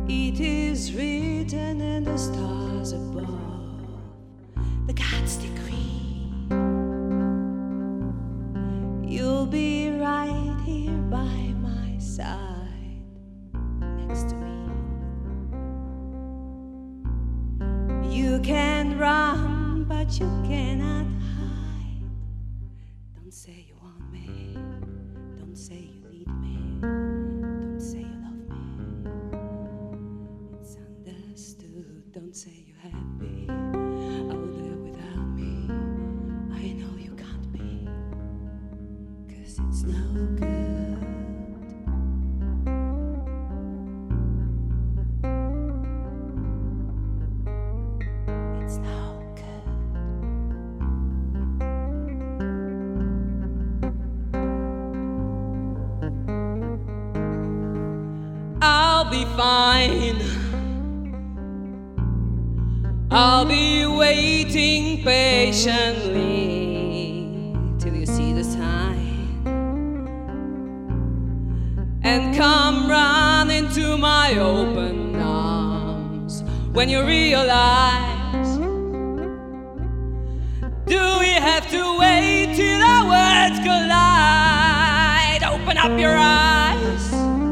It is written in the stars above, the God's decree. You'll be right here by my side, next to me. You can run, but you cannot hide. Don't say you want me, don't say you need me, don't say you love me. It's understood. Don't say you're happy out there without me. I know you can't be, 'cause it's no good. It's no good. I'll be fine. I'll be waiting patiently till you see the sign and come run into my open arms when you realize, do we have to wait till our words collide? Open up your eyes.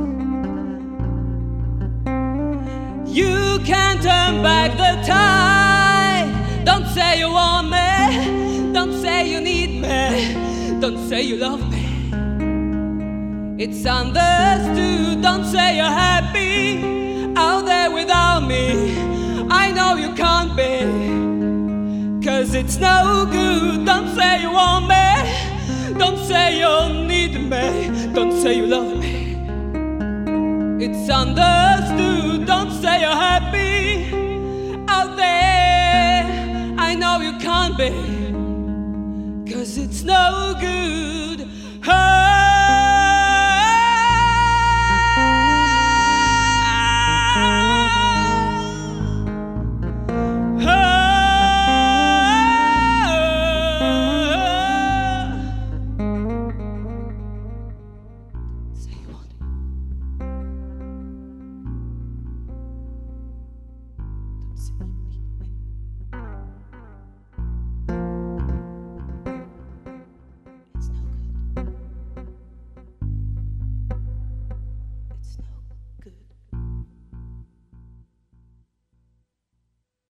You can't turn back the tide. Don't say you want me, don't say you need me, don't say you love me. It's understood. Don't say you're happy out there without me. I know you can't be, 'cause it's no good. Don't say you want me, don't say you need me, don't say you love me. It's understood. Don't say you're happy out there. I know you can't be.